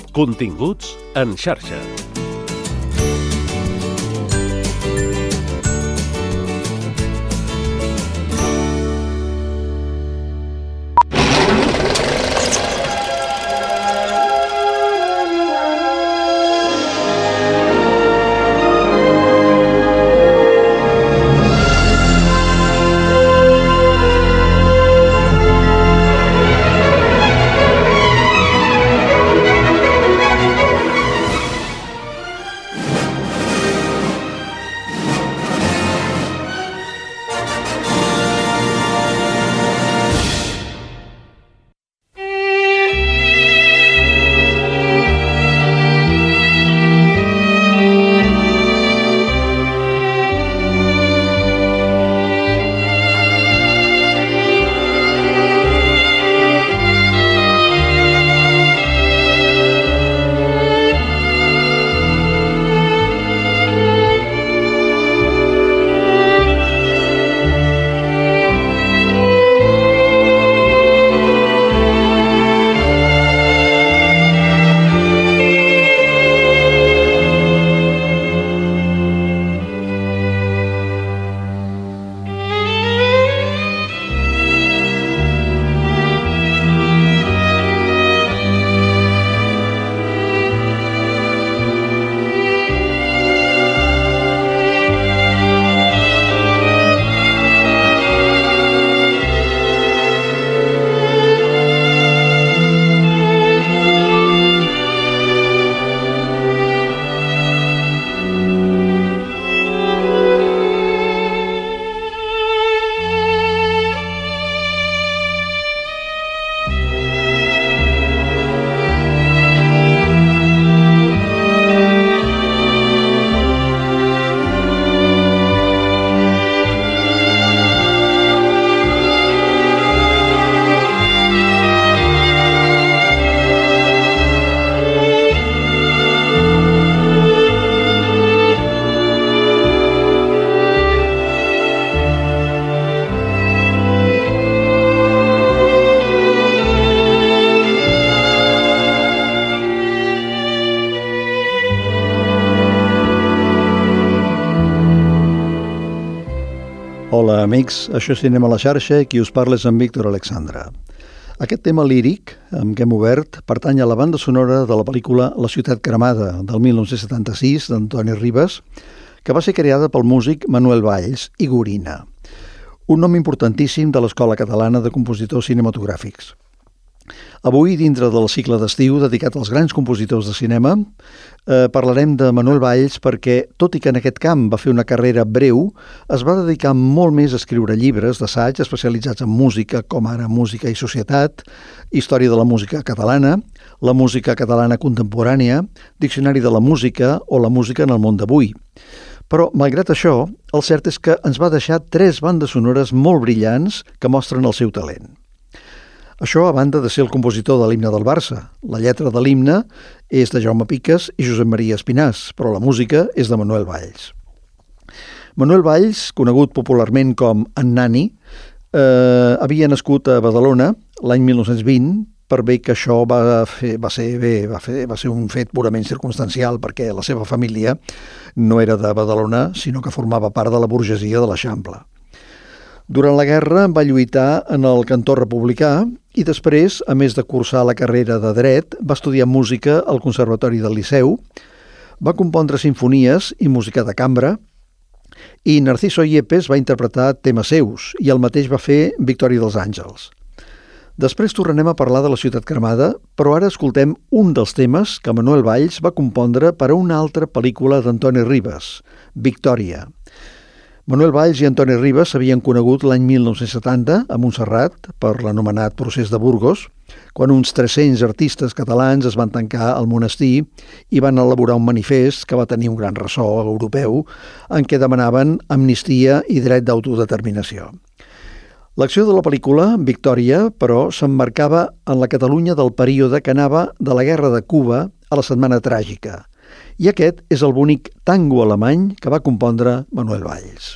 Continguts en xarxa. Hola amics, això és Cinema a la xarxa i qui us parla és en Víctor Alexandra. Aquest tema líric, amb què hem obert, pertany a la banda sonora de la pel·lícula La ciutat cremada, del 1976, d'Antoni Ribas, que va ser creada pel músic Manuel Valls i Gorina, un nom importantíssim de l'Escola Catalana de Compositors Cinematogràfics. Avui, dintre del cicle d'estiu dedicat als grans compositors de cinema, parlarem de Manuel Valls perquè, tot i que en aquest camp va fer una carrera breu, es va dedicar molt més a escriure llibres d'assaig especialitzats en música, com ara Música i Societat, Història de la música catalana, la música catalana contemporània, Diccionari de la música o la música en el món d'avui. Però, malgrat això, el cert és que ens va deixar 3 bandes sonores molt brillants que mostren el seu talent. Això a banda de ser el compositor de l'himne del Barça. La lletra de l'himne és de Jaume Piques i Josep Maria Espinàs, però la música és de Manuel Valls. Manuel Valls, conegut popularment com en Nani, havia nascut a Badalona l'any 1920, per bé que això va ser un fet purament circumstancial perquè la seva família no era de Badalona, sinó que formava part de la burgesia de l'Eixample. Durant la guerra va lluitar en el cantó republicà i després, a més de cursar la carrera de dret, va estudiar música al Conservatori del Liceu, va compondre simfonies i música de cambra i Narciso Yepes va interpretar temes seus i el mateix va fer Victòria dels Àngels. Després tornarem a parlar de La ciutat cremada, però ara escoltem un dels temes que Manuel Valls va compondre per a una altra pel·lícula d'Antoni Ribas, Victòria. Manuel Valls i Antoni Ribas s'havien conegut l'any 1970 a Montserrat per l'anomenat Procés de Burgos, quan uns 300 artistes catalans es van tancar al monestir i van elaborar un manifest que va tenir un gran ressò europeu en què demanaven amnistia i dret d'autodeterminació. L'acció de la pel·lícula, Victòria, però, s'emmarcava en la Catalunya del període que anava de la Guerra de Cuba a la Setmana Tràgica, i aquest és el bonic tango alemany que va compondre Manuel Valls.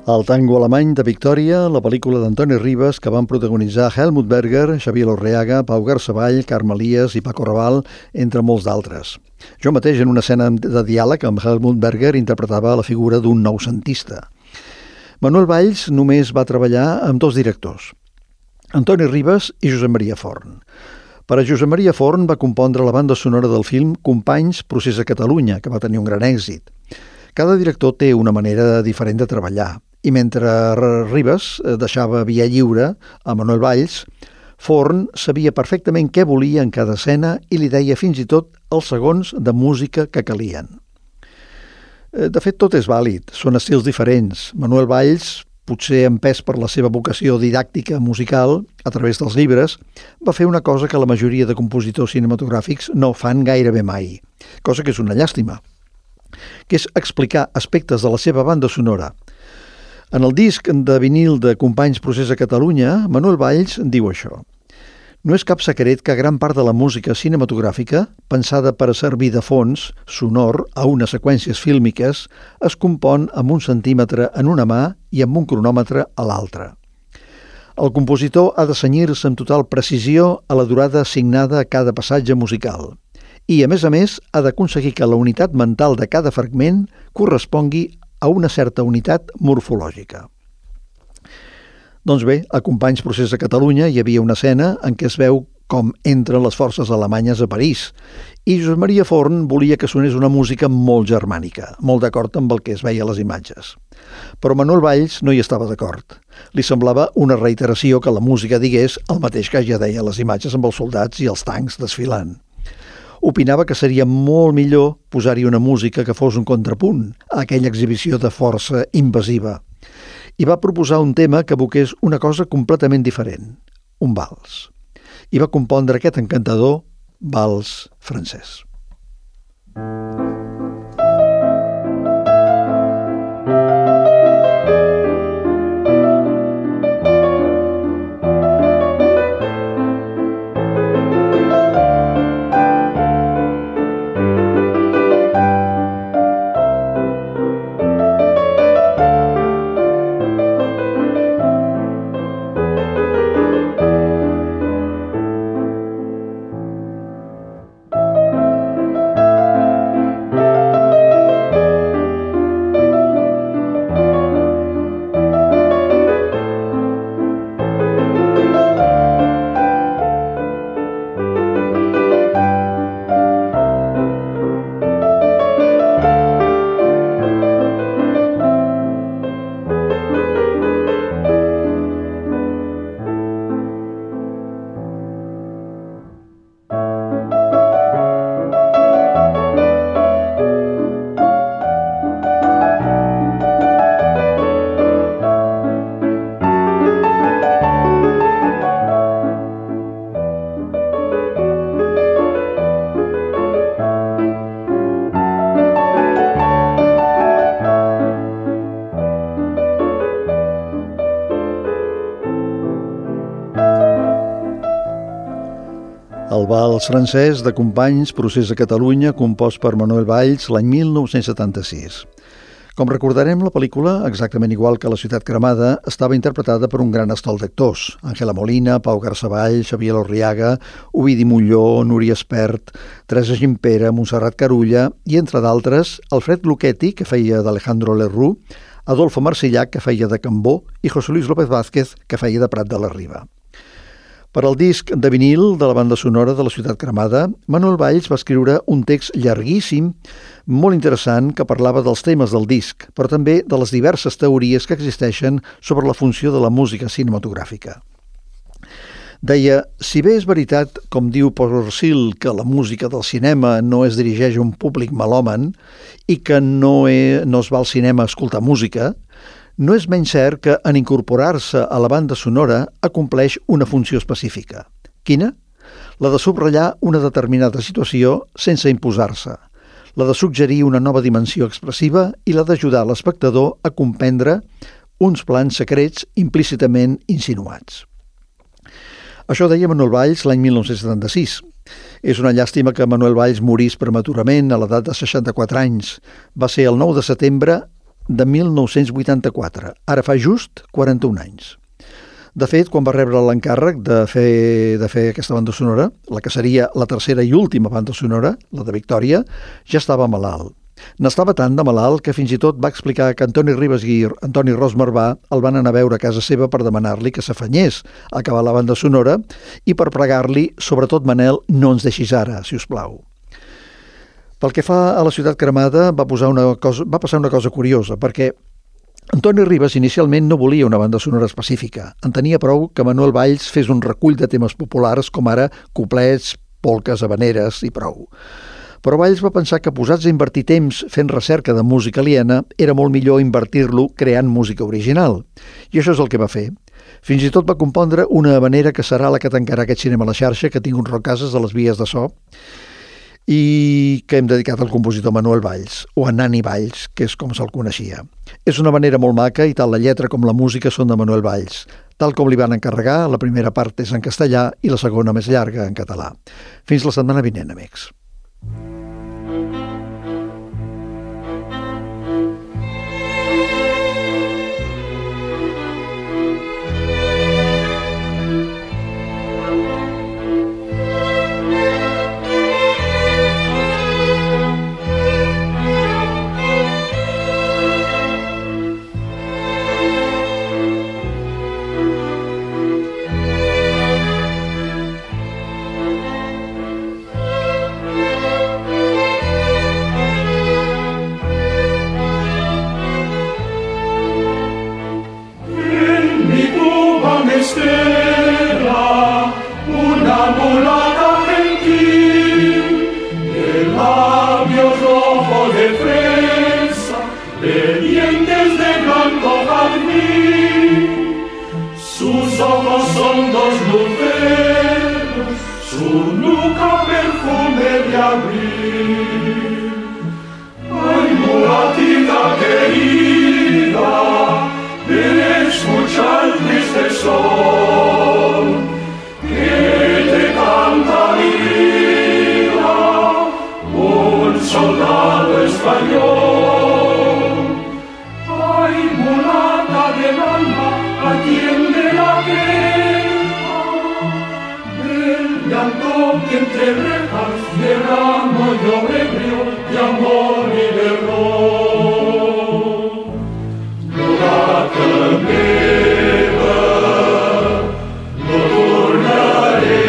El tango alemany de Victòria, la pel·lícula d'Antoni Ribas, que van protagonitzar Helmut Berger, Xavier Lorreaga, Pau Garsavall, Carme Elias i Paco Raval, entre molts d'altres. Jo mateix, en una escena de diàleg amb Helmut Berger, interpretava la figura d'un noucentista. Manuel Valls només va treballar amb 2 directors, Antoni Ribas i Josep Maria Forn. Per a Josep Maria Forn va compondre la banda sonora del film Companys, Procés a Catalunya, que va tenir un gran èxit. Cada director té una manera diferent de treballar, i mentre Ribas deixava via lliure a Manuel Valls, Forn sabia perfectament què volia en cada escena i li deia fins i tot els segons de música que calien. De fet, tot és vàlid, són estils diferents. Manuel Valls, potser empès per la seva vocació didàctica musical a través dels llibres, va fer una cosa que la majoria de compositors cinematogràfics no fan gairebé mai, cosa que és una llàstima, que és explicar aspectes de la seva banda sonora. En el disc de vinil de Companys Procés a Catalunya, Manuel Valls diu això: no és cap secret que gran part de la música cinematogràfica, pensada per a servir de fons sonor a unes seqüències fílmiques, es compon amb 1 centímetre en una mà i amb un cronòmetre a l'altra. El compositor ha de cenyir-se amb total precisió a la durada assignada a cada passatge musical i, a més, ha d'aconseguir que la unitat mental de cada fragment correspongui a una certa unitat morfològica. Doncs bé, a Companys Procés a Catalunya hi havia una escena en què es veu com entren les forces alemanyes a París i Josep Maria Forn volia que sonés una música molt germànica, molt d'acord amb el que es veia a les imatges. Però Manuel Valls no hi estava d'acord. Li semblava una reiteració que la música digués el mateix que ja deia les imatges amb els soldats i els tancs desfilant. Opinava que seria molt millor posar-hi una música que fos un contrapunt a aquella exhibició de força invasiva i va proposar un tema que evoqués una cosa completament diferent, un vals. I va compondre aquest encantador vals francès. El vals francès de Companys Procés a Catalunya, compost per Manuel Valls l'any 1976. Com recordarem, la pel·lícula, exactament igual que La ciutat cremada, estava interpretada per un gran estol d'actors: Ángela Molina, Pau Garsavall, Xavier Lorriaga, Ovidi Molló, Núria Espert, Teresa Gimpera, Montserrat Carulla i, entre d'altres, Alfred Lucchetti, que feia d'Alejandro Lerroux, Adolfo Marsillac, que feia de Cambó, i José Luis López Vázquez, que feia de Prat de la Riba. Per al disc de vinil de la banda sonora de La ciutat cremada, Manuel Valls va escriure un text llarguíssim, molt interessant, que parlava dels temes del disc, però també de les diverses teories que existeixen sobre la funció de la música cinematogràfica. Deia: si bé és veritat, com diu Porcil, que la música del cinema no es dirigeix a un públic melòman i que no es va al cinema a escoltar música, no és menys cert que en incorporar-se a la banda sonora acompleix una funció específica. Quina? La de subratllar una determinada situació sense imposar-se, la de suggerir una nova dimensió expressiva i la d'ajudar l'espectador a comprendre uns plans secrets implícitament insinuats. Això deia Manuel Valls l'any 1976. És una llàstima que Manuel Valls morís prematurament a l'edat de 64 anys. Va ser el 9 de setembre de 1984, ara fa just 41 anys. De fet, quan va rebre l'encàrrec de fer aquesta banda sonora, la que seria la tercera i última banda sonora, la de Victòria, ja estava malalt. N'estava tant de malalt que fins i tot va explicar que Antoni Ribas i Antoni Ros Marvà el van anar a veure a casa seva per demanar-li que s'afanyés a acabar la banda sonora i per pregar-li, sobretot Manel, no ens deixis ara, si us plau. Pel que fa a la ciutat cremada, va passar una cosa curiosa, perquè Antoni Ribas inicialment no volia una banda sonora específica. En tenia prou que Manuel Valls fes un recull de temes populars com ara coplets, polques, habaneres i prou. Però Valls va pensar que posats a invertir temps fent recerca de música aliena era molt millor invertir-lo creant música original. I això és el que va fer. Fins i tot va compondre una habanera que serà la que tancarà aquest Cinema a la xarxa, que tinc uns rocases a les vies de so, i que hem dedicat al compositor Manuel Valls, o a Nani Valls, que és com se'l coneixia. És una manera molt maca i tant la lletra com la música són de Manuel Valls. Tal com li van encarregar, la primera part és en castellà i la segona més llarga en català. Fins la setmana vinent, amics. Entre rejas derramo yo ebrio de amor y de ron. Durata meva, no tornaré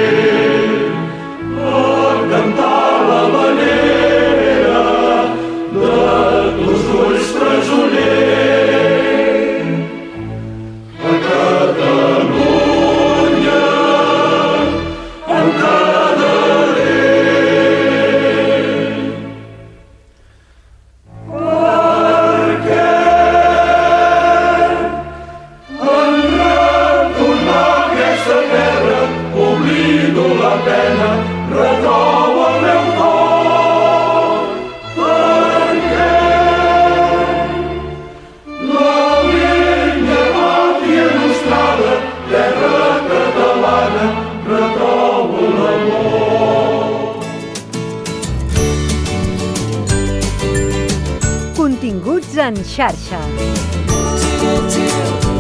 a cantar la manera de tus ulls presoner. A Catalunya, Continguts en xarxa.